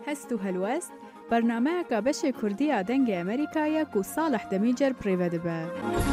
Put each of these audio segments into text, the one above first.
هستو هلوست برنامه که بشه کردی آدنگ امریکایی که صالح دمیجر پریوده به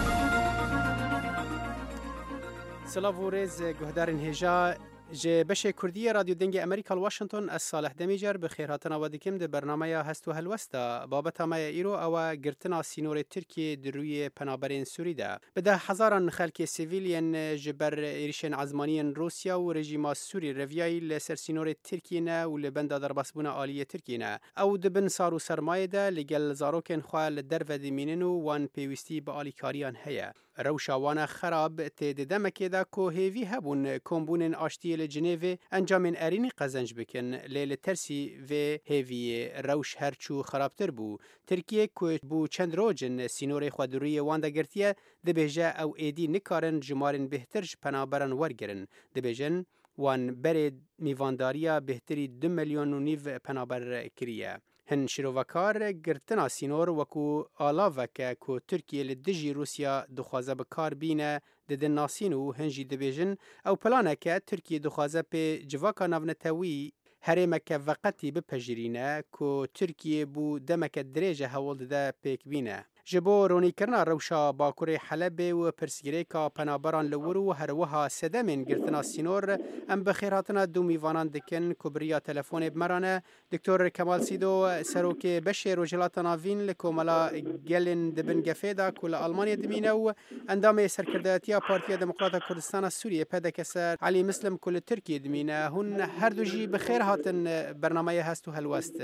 سلام و ریز گهدارن هجا جه بشه کردی رادیو دنگ امریکا واشنطن از صالح دمیجر بخیر هاتن آوادکیم ده برنامه هستو هلوستا بابت همه ایرو او گرتنا سینور ترکیه در روی پنابرین سوری ده بده هزاران خلک سیویلین جبر ایریشن عزمانین روسیا و رژیم سوری رویای لسر سینور ترکیه نه و لبند درباسبون عالی ترکیه نه او دبن سارو سرمایه ده لگل زاروکن خواه در و دیمینن و وان پیوستی با آلی کاریان هیا روشاوان خراب تید دمکه ده که هیوی هبون کمبون آشتی لجنیو انجام ارینی قزنج بکن لیل ترسی و هیوی روش هرچو خرابتر بو ترکیه که بو چند روجن سینور خودروی وانده گرتیه دبیجه او ایدی نکارن جمارن بهترش پنابرن ورگرن دبیجن وان برد میوانداریا بهتری 2.5 میلیون پنابر کریه هن شیروکار گرتنا سینور وکو آلاوکه که ترکیه لدجی روسیا دخوازه بکار بینه ددن ناسینو هنجی دبیجن او پلانه که ترکیه دخوازه پی جواکا نونتوی هرمکه وقتی بپجرینه که ترکیه بو دمک دریجه هول ده پیک بینه جبو رونی کرنا روشا باکوری حلب و پرسگیری که پنابران لورو و هروها سدمین گرتنا سینور ام بخیراتنا دو میوانان دکن کبریا تلفون بمرانه دکتور کمال سیدو سروک بشه روجلاتنا وین لکوملا گلن دبن گفیدا کل آلمانیا دمینه و اندام سرکرداتیا پارتیا دموکراتا کردستان سوریه پدکسر علی مسلم کل ترکیه دمینه هن هر دو جی بخیر هاتن برنامه هستو هلوست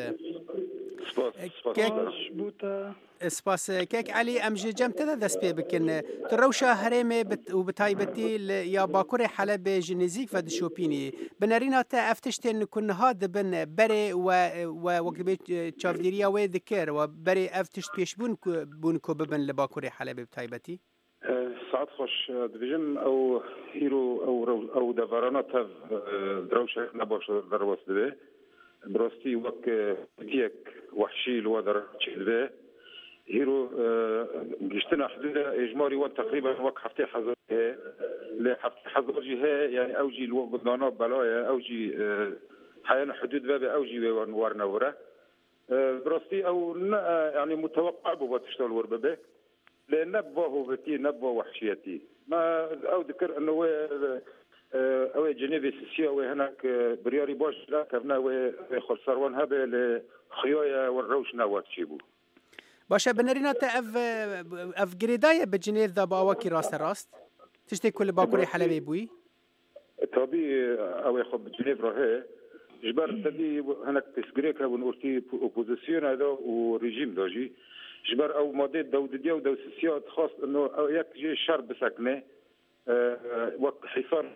اسپاس کیک علی امجی جم تدا دست پی بکن تروشا هرمه و بتایبتی یا باکور حلب جنزیک و دشوپینی بنرین تا افتشتن کنها دبن بره و وقت به چافدیریا و ذکر و بره افتشت پیش بون کو ببن لباکور حلب بتایبتی ساعت خوش دیویژن او هیرو او دورانات دروشه نباش در وسط براستی وقت تیک وحشی لودر چیده هیرو گشتنا حدود اجمالي وقت تقريبا وقت هفته حظر لهفته حظر جهه يعني اوجي الوقت دانا بلايا اوجي حيانا حدود باب اوجي ورنا ورا براستی او يعني متوقع بو تشتغل وربه لان نبوه بتي نبوه وحشيتي ما او ذكر انه او جنيف سيسيا وهناك برياري باش لا كنا وخسروان هبه لخيايا والروش نوات شيبو باشه بنرينا تا اف جريدايه بجنيف ذا باوكي راست تشتي كل باكوري حلبي بوي طبي او يخب جنيف راه جبر تدي هناك تسجريكا ونورتي اوبوزيسيون هذا وريجيم دوجي جبر او ماده دوديه ودوسيات خاص انه ياك جي شرب بسكنه وقت حصار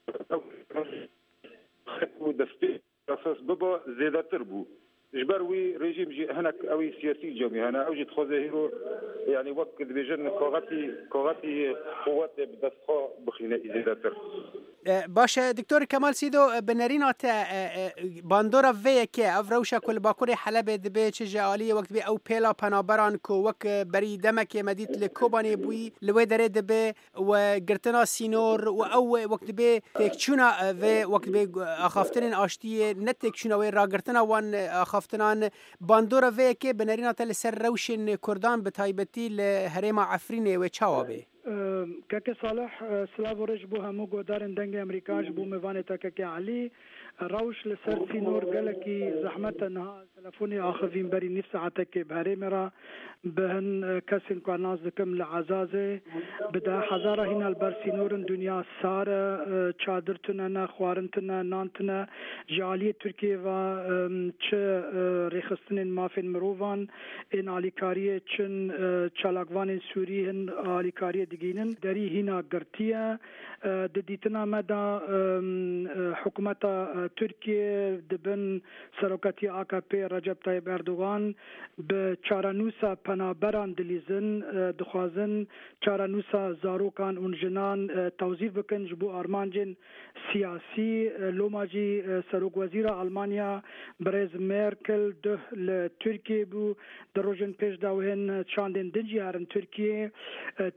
خطو دستي اساس بابا زياده تربو جبروي ريجيم جي هناك اوي سياسي جومي هنا اوجد خوزهيرو يعني وقت بيجن كوغاتي قوات بدفخه بخينا زياده تر باشه دکتور کمال سیدو بنرین باندورا وی که افروشا کل باکوری حلب دبی چه جالی وقت بی او پیلا پنابران کو وک بری دمک مدیت لکوبانی بوی لوی دره دبی و گرتنا سینور و او وقت بی تکچونا و وقت بی اخافتن آشتی نتکچونا و راگرتنا وان اخافتنان باندورا وی که بنرین لسر روشن کردان بتایبتی لهرما عفرین و چاوابه كاكي صالح سلاف ورج بو همو قدارن دنگ امريكاش بو ميفانتا كاكي علي روش لسر سينور قالكي زحمة انها تلفوني اخذين بري نفس عتكي بهاري مرا بهن كاسين كواناز دكم لعزازي بدا حزارة هنا البرسينور دنيا سارة چادرتنا خوارنتنا نانتنا جالية تركيا و چه ريخستن مافين مروفان ان آليكارية چن چالاقوان سوري هن آليكارية دقينن داري هنا قرتية دديتنا مدى حكومة تركيا دبن سروكاتي AKP رجب طيب اردوغان بچارانوسا پنابران دلیزن دخوازن چارانوسا زاروکان اون جنان توظیف بکن جبو آرمانجن سیاسی لوماجی سروک وزیر آلمانیا برز مرکل ده لترکیه بو دروجن پیش داوهن چاندن دنجی هرن ترکیه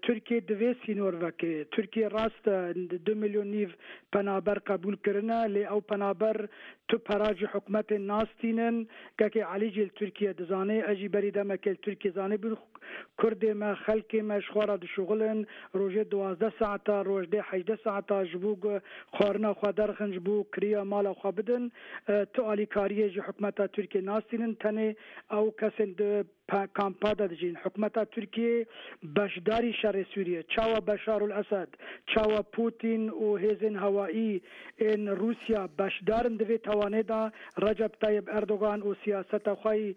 دوی سینور وکه ترکیه راست 2 میلیون نیو پنابر قبول کرنا لی او پنابر تو پراج حکومت ناستینن که علی جل ترکیه دزانه اجی بریده مکل ترکیه زانه بین کرد ما خلق ما شخوار د شغلن روزه 12 ساعت روزه 18 ساعت جبوگ خورنا خدر خنجبو کریا مال خو بدن تو علی کاریه ج حکومت ترکیه ناستینن تنه او کسند کامپادا دجین حکومت ترکیه بشداری شر سوریه چاوا بشار الاسد چاوا پوتین و هیزن هوایی ان روسیا بشدارن دوی توانه دا رجب طیب اردوغان و سیاست خوی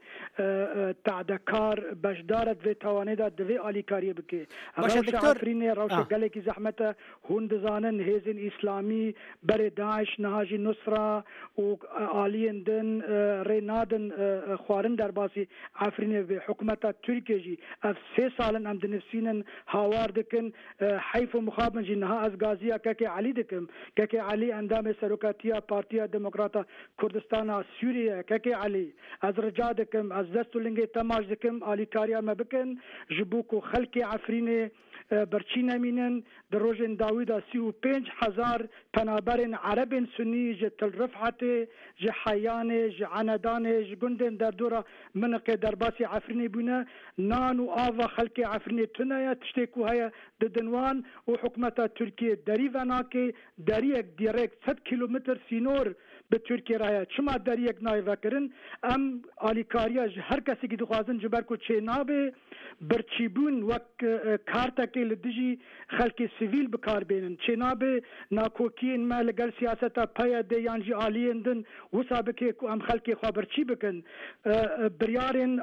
تعدکار بشدار دوی توانه دا دوی علی کاریه بکی روش عفرین روش گلکی زحمت هند زانن هیزن اسلامی بر داعش نهاجی نصرا و آلین دن رینادن خوارن در باسی عفرین به حکومت ترکیه جی اف 3 سالن ام دنفسینن هاوار دکن حیف و مخابن جی نها از گازیا که علی دکم که علی اندام سروکاتیا پارتیا دموکراتا کردستان سوریه که علی از رجا دکم از دستولنگ تماش دکم علی کاریا مبکن جبوکو خلق عفرین برچین امینن در روزن داویدا 35,000 پنابرن عرب سنی ج تل رفعت ج حیان ج عندان ج گندن در دورا منق درباسی عفرینی بونه نان و آوا خلق عفرینی تنایا تشتکو هيا ددنوان و حکومت ترکیه دریوانا که دریک دیرکت 100 کیلومتر سینور به ترکیه رایا چما دریک نای وکرن ام آلیکاریا هر کسی که دخوازن جبر کو چه نابه برچیبون وک کارتا که لدجی خلق سیویل بکار بینن چه نابه ناکوکین ما لگل سیاستا پایا ده یانجی آلیندن وصابه که ام خلق خواه برچی بکن بریارن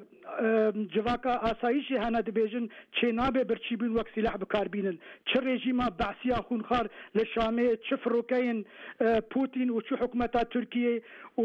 جواکا آسایشی هنه دبیجن چه نابه برچیبون وک سلاح بکار بینن چه رژیما بعثیا خونخار لشامه چه فروکین پوتین و چه حکومت ترکیه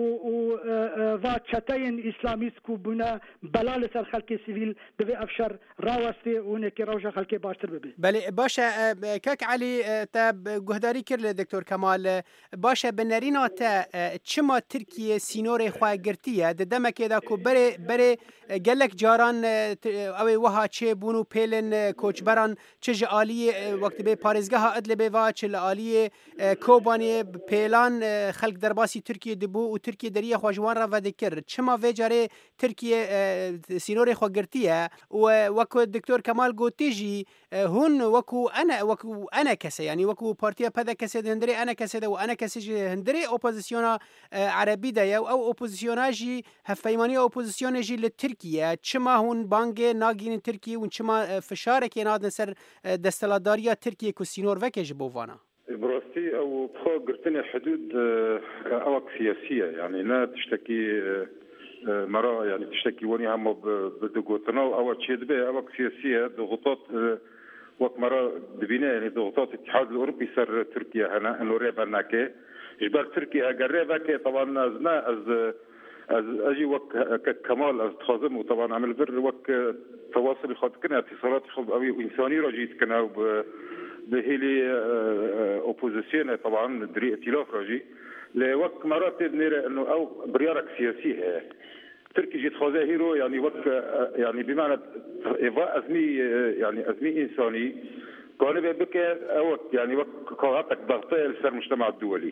و چتاین اسلامیست کو بنا بلال سر خلق سیویل دوی افشار راوسته اونه که روشا خلق باشتر ببی. بله باشه کاک علی تا گهداری کرد دکتور کمال باشه بنرینا تا چما ترکیه سینور خواه گرتیه دمکه دا کو بره گلک جاران اوی وها چه بونو پیلن کوچبران چه جالی وقت به پارزگاه ادل به وا چه لالی کوبانی پیلان خلق درباسی ترکیه دبو و ترکیه دریه خواجوان را ودکر چما وجاره ترکیه سینور خواه گرتیه و وکو دکتور کمال گوتیجی هون وکو انا کسی یعنی وکو پارتیا پدا کسی هندری انا کسی ده و انا کسی هندری اپوزیسیونا عربی ده او اپوزیسیونا جی هفیمانی اپوزیسیون جی لترکیه چما هون بانگ ناگین ترکیه و چما فشار که نادن سر دستلاداریا ترکیه کو سینور وکش بوانا براستی او بخوا قرتني حدود اوك سياسية يعني لا تشتكي مرة يعني تشتكي وني هم بدقوتنا او تشيد به اوك سياسية ضغوطات وقت مرة دبينا يعني ضغوطات الاتحاد الاوروبي سر تركيا هنا انه ريبا ناكي جبر تركيا قريبا كي طبعا ازنا از اجي وك كمال از تخازم وطبعا عمل بر وك تواصل خاطر كنا اتصالات خب قوي وانساني راجيت كنا بهيلي اوبوزيسيون طبعا دري ائتلاف راجي لوك مرات نرى انه او بريارك سياسيه تركي جيت خوزه هيرو يعني وك يعني بمعنى ازمي يعني ازمي انساني كان بك او يعني وك قاعدتك ضغطيه لسر المجتمع الدولي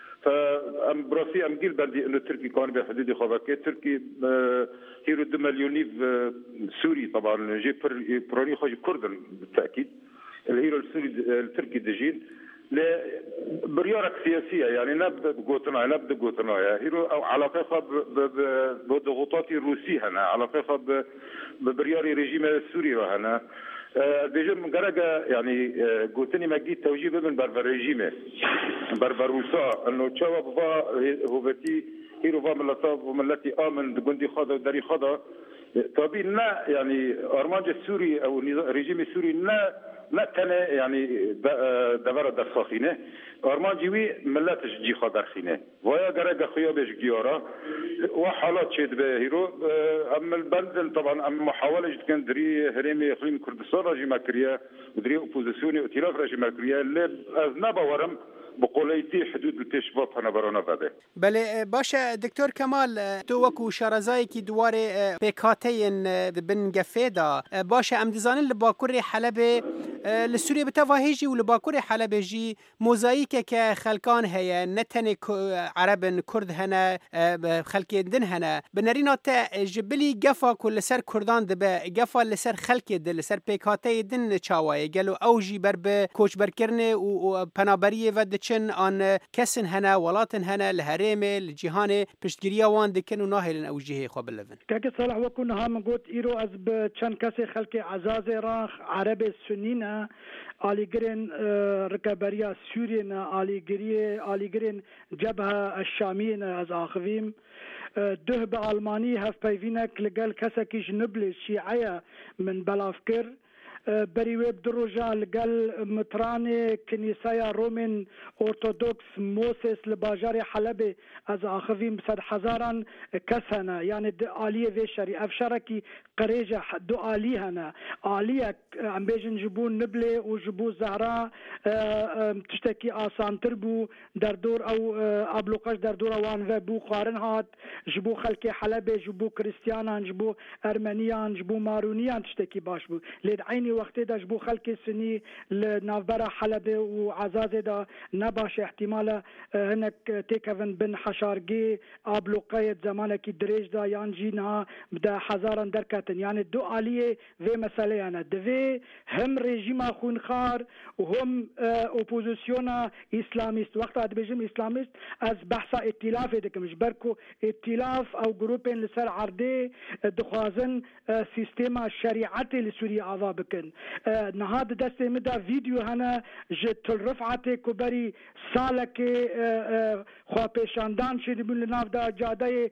فام براسي ام قيل بندي انه تركي كان بحدود خوبك تركي هيرو 2 مليون سوري طبعا جي بروني خوج كردن بالتاكيد الهيرو السوري التركي دجين بريارك سياسيه يعني نبدا قوتنا هيرو او علاقه بضغوطات الروسيه هنا علاقه ببرياري ريجيم السوري هنا بيجم قرقه يعني قوتني ما جيت توجيه من بربر ريجيمه بربر روسا انه تشوا هو بتي هيرو فاملطاب وملتي امن بجندي خاضه وداري خاضه طبيعي لا يعني ارمانج السوري او الريجيم السوري لا كان يعني دبر در ساخينه ارمانجوي ملت جي خاطر خينه ويا غرق خويا بيش جيورا وحالات شد به هيرو اما البنزل طبعا اما محاوله كان دري هرمي اقليم كردستان راجي ماكريا ودري اوبوزيسيوني ائتلاف راجي ماكريا اللي ازنبا ورم بقوليتي حدود التشفاف هنا برانا بده بله باشه دکتر کمال تو وکو شارزایی کی دواره پیکاتین بن گفیدا باشه ام دزانن لباکور حلب لسوريا بتفاهيجي ولباكوري حلب جي موزايك كخلقان هي نتني عرب كرد هنا خلقي دن هنا بنرينا تا جبلي قفا كل سر كردان دبا قفا لسر خلقي دل لسر بيكاتي دن چاواي قالوا اوجي برب كوچ بركرني و پنابريه ودچن ان كسن هنا ولاتن هنا الهرم الجهان پشتگیریا وان دکن و ناهلن اوجه خو بلفن كاك صالح وكنا هم قلت إيرو از بچن كسي خلق عزاز راخ عرب السنين آلی گرین رکابریا سورینا آلی گرین جبهه الشامینا از آخویم ده به آلمانی هف پیوینک لگل کسکیش نبل شیعه من بلافکر بریوب دروجا لگل متران کنیسای رومن ارتودکس موسس لباجار حلب از آخویم 100,000 کس هنا یعنی آلیه و شری افشارکی قریجه دو آلیه هنا آلیه ام بیجن جبون نبله و جبو زهرا تشتکی آسان تربو در دور او ابلوقش در دور وان و بو قارن هات جبو خلق حلب جبو کریستیانان جبو ارمنیان جبو مارونیان تشتکی باش بو لید عینی وقتی دا جبو خلق سنی لنافبرا حلب و عزاز دا نباش احتمال هنک تیکون بن حشارگی ابلوقیت زمانکی دریج دا یان جینها دا هزاران درکتن یعنی دو آلیه و مسئله انا دوی هم رژیم خونخوار و هم اپوزیسیون اسلامیست وقت ادبیجم اسلامیست از بحث ائتلاف دکمش برکو ائتلاف او گروپین لسر عرضه دخوازن سیستم شریعت لسوری آوا بکن نهاد دست مدا ویدیو هنه جت رفعت کبری سالک خوابشاندان شده بون لناف دا جاده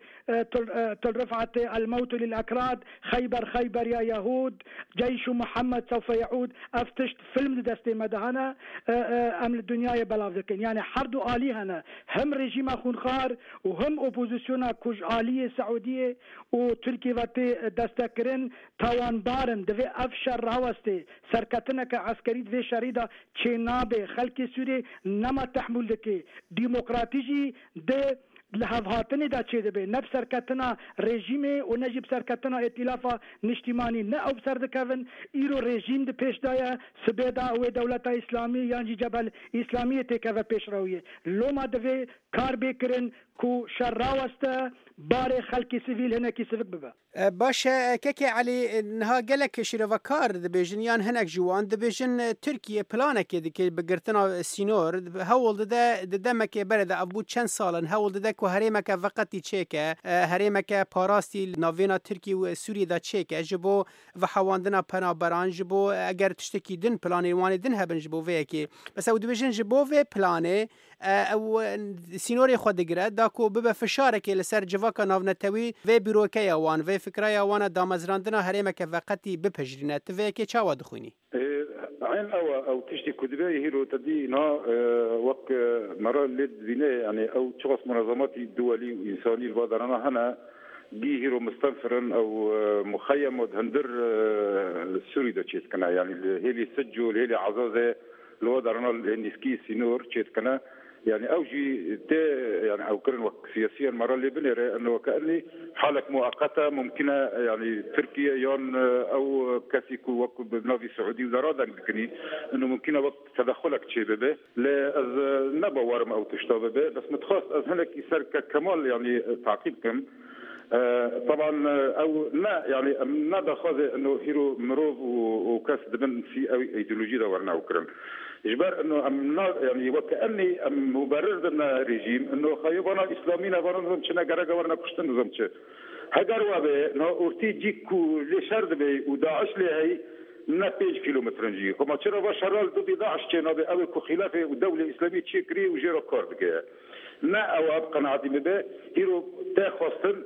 تلرفعت الموت للأكراد خيبر يا يهود جيش محمد سوف يعود افتشت فيلم دستي مدهنا ام الدنيا بلاف ذكين يعني حردو آلي هنا هم رجيم خونخار وهم اوبوزيسيونا كوج آلية سعودية وتركي واتي دستكرن تاوان بارن دوي افشار راوستي سركتنا كعسكري دوي شريدة چينابه خلق سوري نما تحمل دكي ديمقراطيجي ده لهفهاتنی دا چه دبه نفس سرکتنا رژیم و نجیب سرکتنا ائتلاف نشتیمانی نه او سردکون ایرو رژیم ده پیش دایا سبیدا و دولت اسلامی یعنی جبل اسلامی تکوه پیش رویه لوما دوه کار بکرن کو شراوسته بار خلق سیویل هنکی سفک ببه باشه که علی نها گلک شیروکار دبیجن یان هنک جوان دبیجن ترکیه پلانه که بگرتنا سینور هول ده دمک برد ابو چند سالن هول ده کو هریمک وقتی چیکه هریمک پاراستی ناوینا ترکیه و سوریه دا چیکه جبو و حواندنا پنابران جبو اگر تشتکی دن پلانی وانی دن هبن جبو وی کی بس او دبیجن جبو وی پلانه او سینوری خود دگره داکو ببه فشاره که لسر جواکا ناونتوی و بیروکه یوان و فکره یوان دامزراندنا هریمک وقتی بپجرینه توی که چاوا دخونی عين او تشتي كدبه هيرو تدينا وق مرة لد بناء يعني او شخص منظمات دولي وانساني البادرنا هنا دي هيرو مستنفرن او مخيم ودهندر سوري دا تشيت كنا يعني هيلي سجو هيلي عزازه الوادرنا النسكي سينور تشيت كنا يعني اوجي يعني او كرن وقت سياسيا مرة اللي بنرى انه كاني حالة مؤقتة ممكنة يعني تركيا يون او كاسيكو وقت بنافي سعودي وزرادا لكني انه ممكنة وقت تدخلك شيء به لا از نبا ورم او تشتغل به بس متخصص از هناك يصير كمال يعني تعقيبكم طبعا او لا يعني نبا خاذ انه هيرو مروف وكاس دبن في ايديولوجيا دورنا وكرم إجبار إنه يعني وكأني مبرر لنا رجيم إنه خيبنا إسلامينا ورنا شنا جرجا ورنا كشتن زمشة هجروا به إنه أرتي جيكو لشرد به وداعش لهي نبيج كيلومتر نجي كما ترى بشرال ضد داعش كنا بأول كخلافة والدولة الإسلامية تشكري وجيرو كارد كه نا أو أبقى نعدي به هيرو تأخذن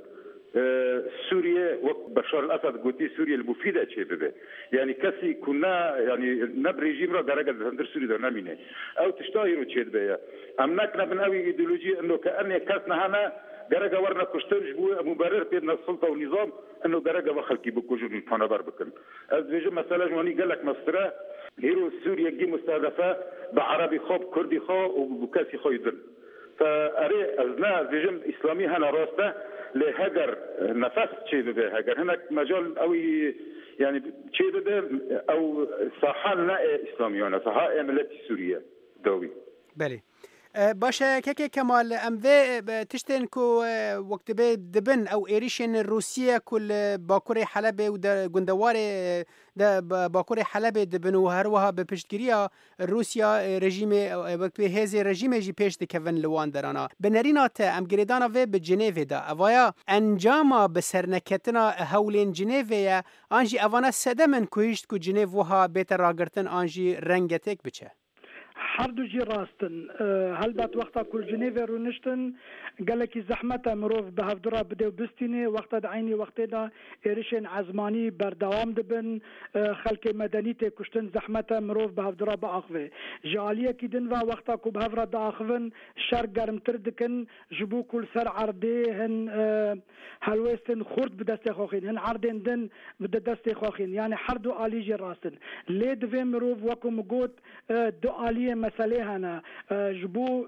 سوريا وبشار الأسد قلتي سوريا المفيدة شيء به يعني كسي كنا يعني نبريجيم را درجة هندر سوريا ده نمينه أو تشتاهيرو شيء به أمناكنا من أوي إيديولوجيا إنه كأني كسنا هنا درجة ورنا كشتنج بو مبرر بين السلطة والنظام إنه درجة وخلكي بكوجون الفانا بربكن أزوج مثلا جواني قال لك مصر هيرو سوريا جي مستهدفة بعربي خوب كردي خو وبكاسي خو يدن فأري أزنا فيجن إسلامي هنا راسته لهجر نفس شيء ده هجر هناك مجال أو يعني شيء ده أو صحانا إسلاميون صحاء ملتي سوريا دوي. بله. باشه که کمال اموه تشتن کو وقت به دبن او ایریشن روسیه کل باکور حلب و در گندوار در باکور حلب دبن و هر وها به پشتگیری روسیا رژیم وقت به هز رژیم جی پیش دکون لوان درانا بنرینات ام گریدانا و به جنیو دا اوایا انجام به سرنکتنا هولین جنیو آنجی اوانا سدمن کویشت کو جنیو وها بهتر راگرتن آنجی رنگتک بچه حردو جي راستن هلبات وقتا كل جنيفة رونشتن قالك زحمة مروف بهفدرا بدو بستيني وقتا دعيني وقتا دا إيرشين عزماني بردوام دبن خلق مدنيتي كشتن زحمة مروف بهفدرا بآخوه جالية كيدن وقتا كو بهفرا دا آخوين شر قرم تردكن جبو كل سر عردي هن هلوستن خورد بدست خوخين هن عردين دن بدست خوخين يعني حردو آلي جي راستن ليه دوين مروف وكو مقود دو آلية مسألة هنا جبو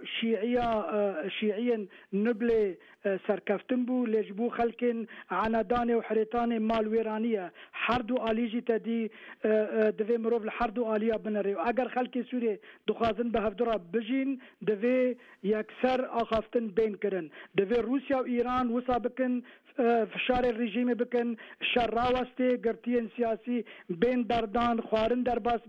شيعيا نبلة سركفتن بو لجبو خلقن عنادانه وحريتانه مال ويرانية حردو آليجي تدي دوي مروف لحردو آليا بنري اگر خلق سوري دخازن بهفدرا بجين دوي يكسر آخافتن بين كرن دوي روسيا و ايران وصابكن فشار الرژیم بکن شراوسته گرتین سیاسی بین بردان خوارن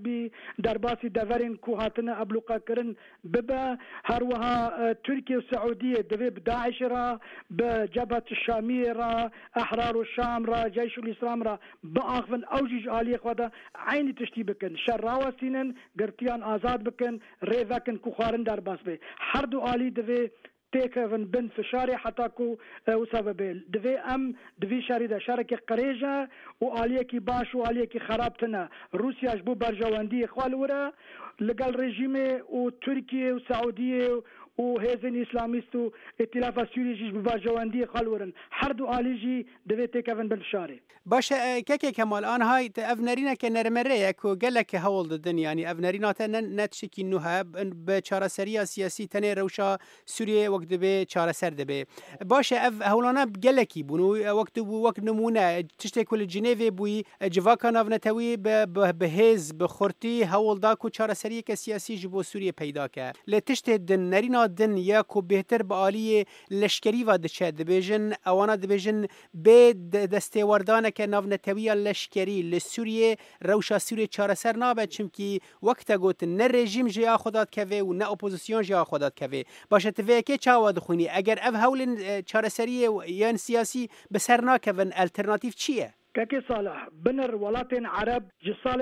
درباسی دورین کوهاتن ابلوقا کرن ببا هر وها ترکیه و سعودیه دوی بداعش را بجبهة الشامية را احرار الشام را جيش الاسلام را باخفن اوجيج آلية خوادا عيني تشتي بکن شراوستینن گرتیان آزاد بکن ریوکن کوخارن درباس بی هر دو آلی دوی تيكفن بن فشاري حتى كو وسببيل دوي شاريدا شارك قريجة وآليكي باش وآليكي خرابتنا روسيا جبو برجواندي اخوال ورا لقال ريجيمي وتركيا وسعودية وهزن اسلاميست ائتلاف سوري جيش ببرجواندي خالورن هر دو آليجي دوي تيكفن بن فشاري باشه كيكي كمال آن هاي افنرينا كنرمره كو قالك هول ضدن يعني افنرينا نتشكي نوها بچاره سريا سياسي تنه روشا سوريا وقت به چاره سر دبه باشه اف هولانا قالكي بونو وقت نمونه تشتي كل جنيف بوي جواكان افنتوي بهز بخورتي هول دا كو چاره سريا كسياسي جبو سوريا پیدا که لتشتي دن نرينا دن یا کو بهتر به عالی لشکری و دچه دبیجن اوانا دبیجن به دستیوردانه که ناونتوی لشکری لسوریه روشا سوریه چاره سر نابد چمکی وقت گوت نه رژیم جیا خودات کوه و نه اپوزیسیون جیا خودات کوه باشه توی که چاوا دخونی اگر اف هول چاره سریه یا سیاسی بسر ناکون الترناتیف چیه؟ كاكي صالح بنر ولاتين عرب جسال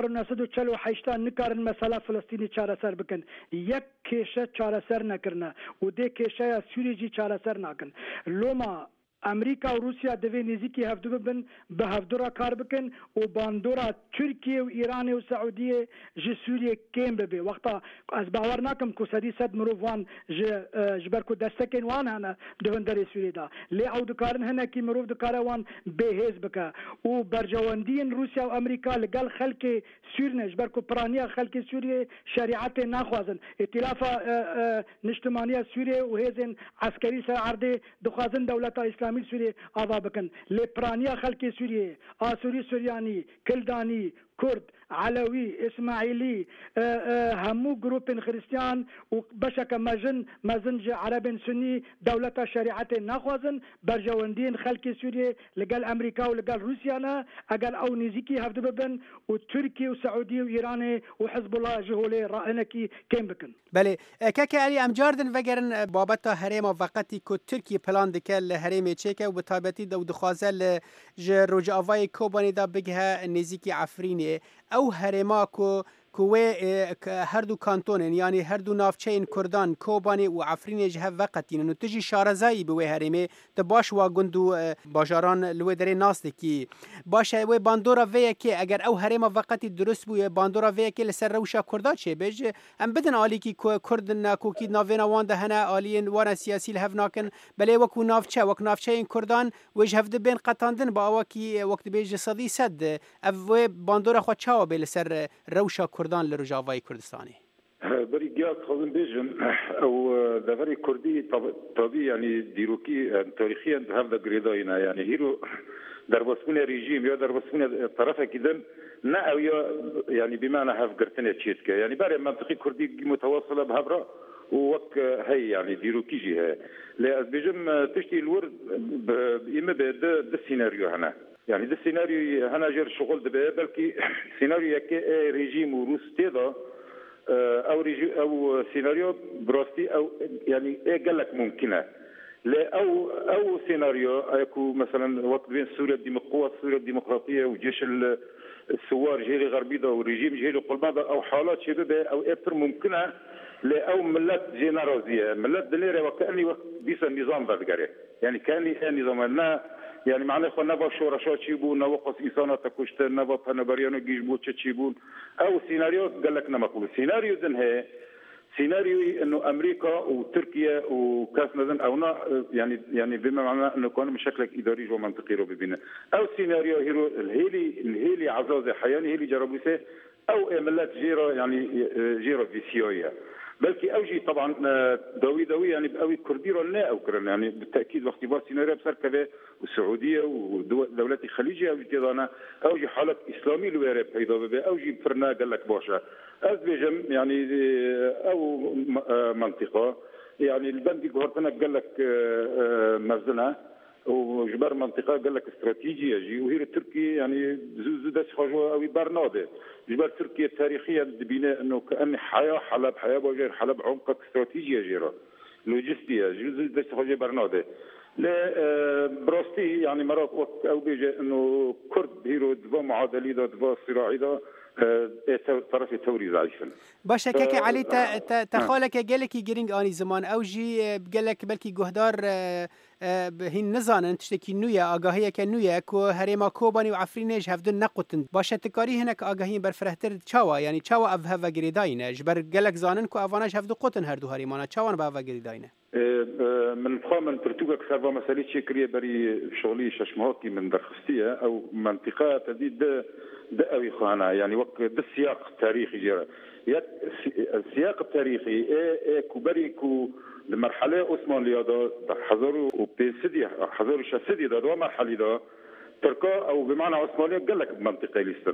1948 نكار المسألة فلسطيني چاره سر بكن يك كيشة چاره سر نكرنا ودي كيشة سوري جي چاره سر ناكن لوما امریکا و روسیا دوی نزدیکی هفدو ببن به هفدورا کار بکن و باندورا ترکیه و ایران و سعودیه جه سوریه کم ببه وقتا از باور نکم که صدی صد مروفوان جبر که دستکن وان هنه دوان در سوریه دا لی او دکارن هنه که مروف دکاره وان بهیز بکه و برجواندین روسیا و امریکا لگل خلق سورنه جبر که پرانیا خلق سوریه شریعت نخوازن ائتلاف نجتماعی سوریه و هیزن عسکری سر عرده دخوازن دولت اسلام سوريا آوا بكن لبرانيا خلق سوريا آسوري سورياني كلداني كرد علوي اسماعيلي همو جروب خريستيان وبشك مازن عرب سني دولة شريعة ناخوازن برجواندين خلق سوريا لقال امريكا ولقال روسيا اقال او نزيكي هفدو ببن وتركي وسعودي وايراني وحزب الله جهولي رائنكي كيم بكن بله كاكي علي ام جاردن وگرن بابتا هريم وقتی کو ترکی پلان دکل هریم چیکه و بطابتی دو دخوازل رجاوای کوبانی دا بگه نزیکی عفرینه او هرما کوه هر دو کانتونن یعنی هر دو نافچین کردان کوبانی و عفرین جه وقتین و تجی شارزایی به هرمه ته باش و گندو باجاران لو درې ناس کی باش و باندورا وی کی اگر او هرمه وقتی درست بو باندورا وی کی لسر روشا کردا چه بج ام بدن عالی کی کردن کو کی ناوینا وانده هنه عالین ور سیاسی له ناکن بلی وکو نافچه وک نافچین کردان وجه هفد بین قطاندن با وکی وقت بج صدی صد او باندورا خو چاو به لسر روشا کردان لرجاوای کردستانی بري جاك خذن بيجن او دافري كردي طبيعي يعني ديروكي تاريخيا هذا جريداينا يعني هيرو دربسمنا ريجيم يا دربسمنا طرفه كذا نا او يعني بمعنى هاف قرتنا تشيتكا يعني باري منطقي كردي متواصله بهبره ووك هي يعني ديروكي جي هي لا بيجم تشتي الورد اما بدا السيناريو هنا يعني ده السيناريو هنا جر شغل دبا بلكي سيناريو يكي ريجيم وروس تيدا او سيناريو براستي او يعني ايه قال لك ممكنه لا او سيناريو اكو مثلا وقت بين سوريا قوات سوريا الديمقراطيه وجيش الثوار جيري غربيده وريجيم جيري قلباده او حالات شبابه او اكثر ممكنه لا او ملات جينيروزيه ملات دليره وكاني بيس النظام ذا يعني كان لي نظام يعني معناه خلنا بشورة شو تشيبون نوقف إنسانة تكوشت نبض هنبريانو جيجبو تشيبون أو سيناريو قال لك نمقول سيناريو ذن هي سيناريو إنه أمريكا وتركيا وكاس نذن أو يعني بما معناه إنه كان مشكلك إداري جو منطقي رو ببينه أو سيناريو هيرو الهيلي عزازة حياني هيلي جربوسه أو إملات جيرو يعني جيرو فيسيوية بلكي اوجي طبعا دوي يعني بقوي كرديرو لا او كرن يعني بالتاكيد واختبار سيناريو بصير كذا والسعوديه ودولات الخليجيه اوجي اوجي حالات اسلامي الوارب هيدا اوجي فرنا قال لك باشا ازبيجم يعني او منطقه يعني البندي قهرتنا قال لك مزنه وجبر منطقه قال لك استراتيجيه جي وهي تركيا يعني زودت خجوه او برناده جبر تركيا تاريخيا بناء انه كان حياه بوجه حلب عمق استراتيجيه جيره لوجستيه زودت خجوه برناده لا بروستي يعني مرات وقت او بيجي انه كرد هيرو دفا معادلي دفا صراعي طرف التوري عايشن باشا كاكي علي تخالك قالك جرينج اني زمان او جي قالك بلكي جهدار هين نزان تشتكي نويا اگاهيه كنويا كو هريما كوباني وعفرينج هفدن نقطن باشا تكاري هناك اگاهين برفرهتر تشاوا يعني تشاوا اف هفا جريداين جبر قالك زانن كو افاناج هفدو قطن هردو هريمانا تشاوان بهفا جريداين من من ترتوبك سربا مساليت شكريه بري شغلي ششمهوكي من درخستيه او منطقه تديد دأوي خانا يعني وقت ده السياق التاريخي جرى السياق التاريخي كبري كو المرحله عثمان ليادا حضروا وبيسدي حضروا شاسدي ده مرحله ده تركا او بمعنى عثمانيه قال لك بمنطقه ليستن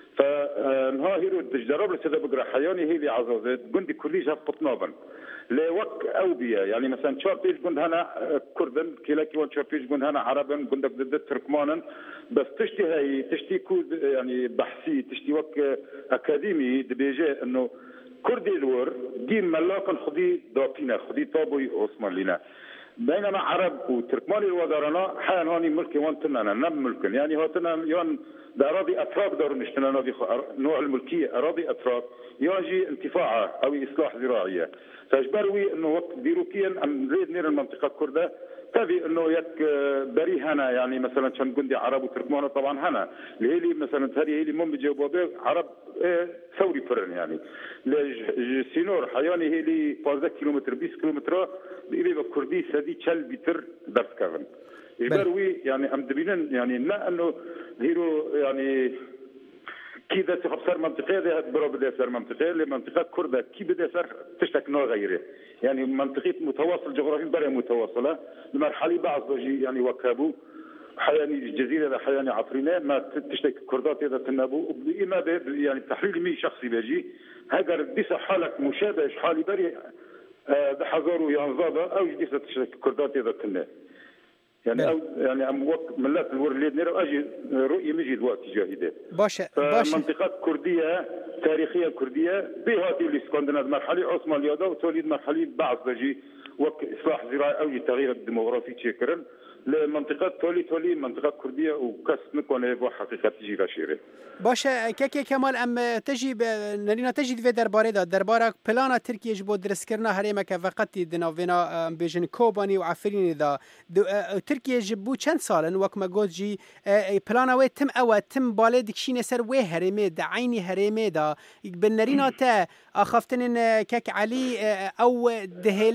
فنها هيرو تجرب لسده بقرا حياني هي اللي عزازات قندي كليجها قطنابا لوك اوبيا يعني مثلا تشاربيج قند هنا كردن كيلاكي وان تشاربيج قند هنا عربا قندك ضد تركمانا بس تشتي كود يعني بحثي تشتي وك اكاديمي دبيجي انه كردي الور دين ملاقا خدي دابينا خدي طابوي عثمان لنا بينما عرب وتركماني الوزارنا حال هاني ملكي وانتنا نم ملكن يعني هاتنا يان اراضي اتراك دار نشتنا نوع الملكيه اراضي اتراك يجي انتفاعه او اصلاح زراعيه فاجبروي انه وقت ديروكيا ام نريد نير المنطقه الكرده تبي انه يك بري هنا يعني مثلا كان قندي عرب وتركمان طبعا هنا اللي مثلا هذه اللي مم بجاوبوا عرب ثوري فرن يعني سينور حياني هي اللي 15 كيلومتر 20 كيلومتر بيبقى كردي سدي تشل بيتر درس كافن يبروي يعني ام دبينن يعني لا انه هيرو يعني كي دا تخبصر منطقه ده برو بدا صار منطقه لمنطقه كرده كي بدا صار تشتك نوع غيره يعني منطقه متواصل جغرافيا برا متواصله المرحله بعض يعني وكابو حياني الجزيره حياني عطرينه ما تشتك كردات اذا تنابو اما يعني تحليل مي شخصي بيجي هاجر ديس حالك مشابه حالي بري بحضور ينضاد او ديس تشتك كردات اذا تنابو يعني أو يعني أم وقت ملات الورليد نرى أجي رؤية مجد وقت جاهدة باشا منطقة كردية تاريخية كردية بهذه الإسكندنة مرحلة عثمان ليادا وتوليد مرحلة بعض بجي وقت إصلاح زراعي أو تغيير الديموغرافي تشكرن لمنطقة تولي منطقة كردية وكاس نكون هي حقيقة تجي رشيرة باشا كاكي كمال ام تجي نرينا تجي في درباري دا دربارك بلانا تركيا جبو درس كرنا هريما كفقتي دنافينا بيجن كوباني وعفرين دا تركيا جبو چند سالن وك ما قلت جي بلانا وي تم او تم بالي دكشين سر وي هريمي دا عيني هريمي دا بنرينا تا اخفتن كاك علي او دهيلن كو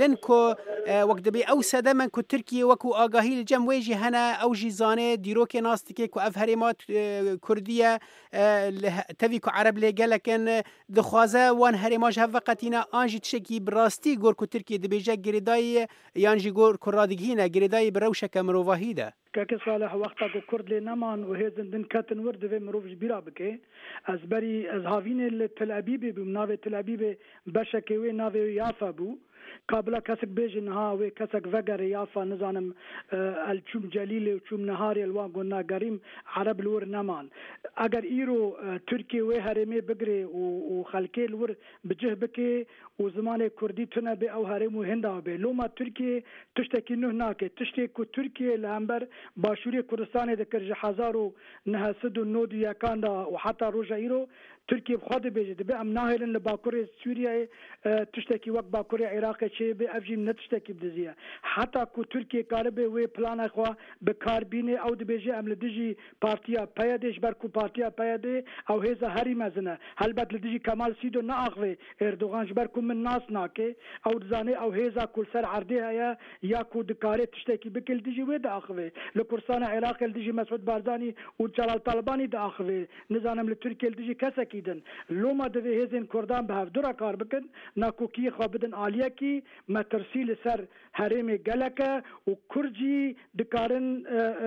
وقت دبي او سدمن کو ترکیه وکو آگاهی الجم ویجی هنا او جی زانه دیروک ناستکی کو اف هریمات کردیه تفی کو عرب لگلکن دخوازه وان هریماج هفقتینا آنجی تشکی براستی گور کو ترکیه دبیجه گریدای یانجی گور کرادگینه گریدای بروشک مروواهیده كاكي صالح وقتا كو كرد لي نمان وهيزن دن كاتن ورد في مروف جبيرا بكي از بري از هافين التل أبيبي بمناوي تل أبيبي بشكي وي ناوي يافا بو قابلا كسك بيجن هاوي كسك فقر يافا نزانم الچوم جليلي وچوم نهاري الوان قلنا قريم عرب الور نمان اگر ايرو تركي وي هرمي بقري وخلكي الور بجه بكي وزمان كردي تنا بي او هرمو هندا بي لوما تركي تشتكي نهناك تشتكي تركي لامبر باشوري كردستان دكر حزارو نهسدو نودو يكاندا وحتى روجا ايرو تركيا بخاطر بيجي بأم ناهل لباكوري سوريا تشتكي وقت باكوري عراق شيء بأفجي نتشتكي بدزيا حتى كو تركيا كاربي وي بلان اخوا بكاربيني او دبيجي ام لدجي بارتيا بايدش بركو بارتيا بايدي او هيزا هري مزنه هل بد لدجي كمال سيدو ناخوي اردوغان جبركو من ناس ناكي او دزاني او هيزا كل سر عرديها يا كو دكاري تشتكي بكل دجي وي داخوي لكرسان عراق لدجي مسعود بارزاني وجلال طلباني داخوي نزانم لتركيا لدجي كسكي لوما دوی هزین کردان به هفدورا کار بکن ناکوکی خوابدن آلیا کی مترسیل سر حرم گلکه و کرجی دکارن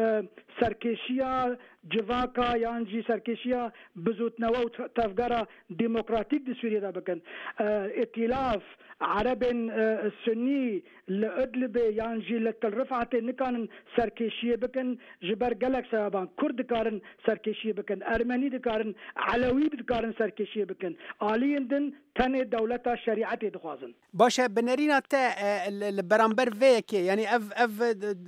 سرکشیا جواکا یانجی سرکشیا بزوتنوا و تفگارا ديمقراطيك دي سوريا دا بكن ائتلاف عرب سني لأدلب يانجي للرفعة نكان سركشية بكن جبر قلق سابان كرد كارن سركشية بكن أرمني دكارن علوي دكارن سركشية بكن آلين دن تاني دولتا شريعتي دخوازن باشه بنرينا تا البرامبر فيك يعني اف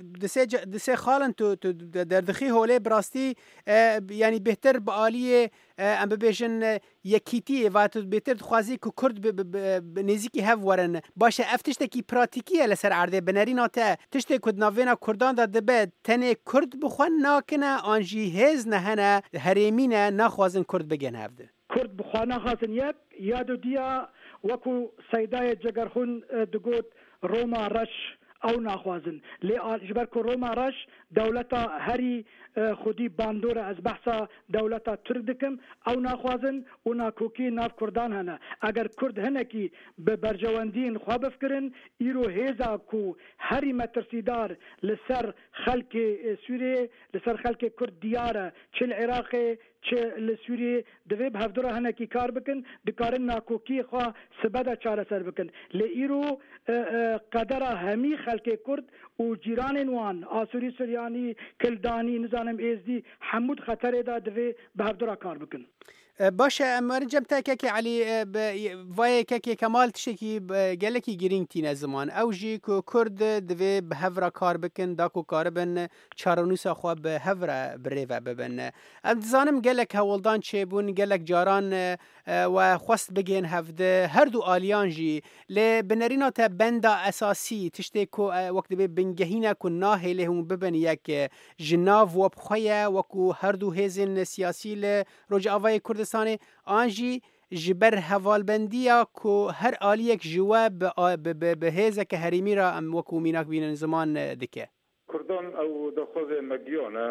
دسي خالن تو دردخي هولي براستي يعني بهتر بآلية ام ببيجن يكيتي وات بهتر دخوازي كو كرد بنزيكي هف ورن باشه اف تشتكي براتيكيه لسر عرضه بنرينا تا تشتكي كد نافينا كردان دا دبه تنه كرد بخوان ناكنه انجي هز نهنه هريمينه ناخوازن كرد بگن هفده كرد بخوانا خازن يك يادو ديا وكو سيداية جگرخون دقوت روما رش او ناخوازن لي جبركو روما رش دولتا هري خودی باندور از بحثا دولتا تردکم او ناخوازن و ناکوکی ناف کردان هنه اگر کرد هنه کی به برجواندین خواه بفکرن ایرو هیزا کو هری مترسیدار لسر خلق سوریه لسر خلق کرد دیاره چه العراق چه لسوریه دوی به هفدورا هنه کی کار بکن دکارن ناکوکی خواه سبدا چاره سر بکن لی ایرو قدر همی خلق کرد و جیران وان آسوری سریانی کلدانی نزانم ایزدی حمود خطر دا دوی به هفدورا کار بکن باشه اما جمتا كاكي علي فاي كاكي كمال تشكي قالكي جرينتين الزمان او جي كو كرد دوي بهفرا كار بكن داكو كاربن چارونوسا خوا بهفرا بريفا ببن ام زانم قالك هولدان چيبون قالك جاران وخواست بگين هفده هر دو آليان جي لبنرينا تا بندا اساسي تشتي كو وقت بي بنگهينا كو ناهي لهم ببن يك جناف وبخويا وكو هر دو هزن سياسي لرجعوه كرد آنجی جبر حوالبندیا کو هر آلیک جواب به هزه که هریمی را ام وکو میناک بین زمان دکه كردان او دخوز مجيونا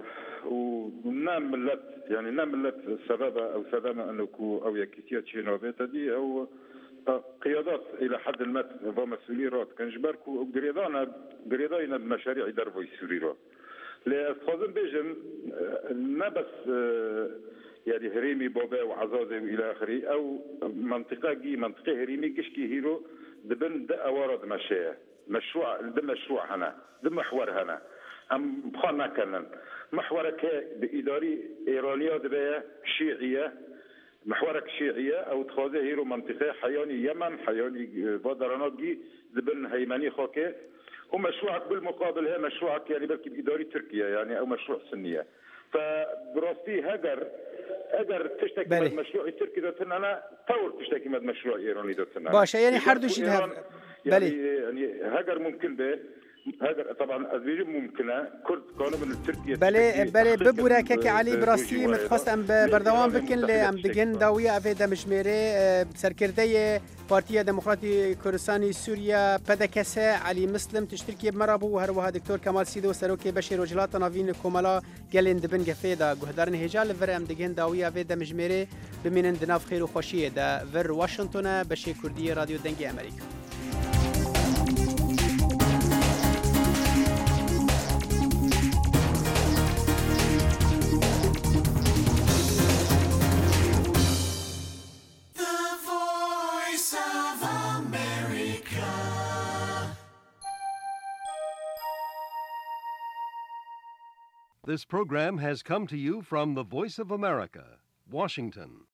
ونام ملت يعني نام ملت سبب او سبب انه او يكيتيا تشينوبيت دي او قيادات الى حد ما ومسؤولي رات كان جبركو قريدانا بمشاريع دربوي سوري رات لأسخازن بيجن نبس يعني هريمي بابا وعزازي والى اخره او منطقه هريمي كشكي هيرو دبن دا اوارد مشايا مشروع هنا ده محور هنا ام بخانا كنن محورك بإداري إيرانية دبايا شيعية محورك شيعية او تخاذه هيرو منطقه حياني يمن حياني بادراناتجي دبن هيماني خاكي ومشروعك بالمقابل هي مشروعك يعني بلكي بإداري تركيا يعني او مشروع سنية فبراستي اگر تشتكي من مشروع تركي داتنا انا طور تشتكي من مشروع ايراني داتنا باشه يعني هر دو شيء يعني هاجر ممكن به هذا طبعا ادفيجن ممكنه كرد كانوا من تركيا بله ببورا كك علي براسي متخصص ام بردوام بكن ل ام دگن داویه اوه دمجمره سرکرده پارتیا دموکراتی کردستانی سوریا پدکسه علی مسلم تشترکی مرابو هر وها دکتور کمال سیدو سروکی بشیر وجلات ناوین کومالا گلین دبن گفیدا گهدارن هجال ور ام دگن داویه اوه دمجمره بمینن دناف خیر و خوشیه دا ور واشنطن بشی کردی رادیو دنگ امریکا. This program has come to you from the Voice of America, Washington.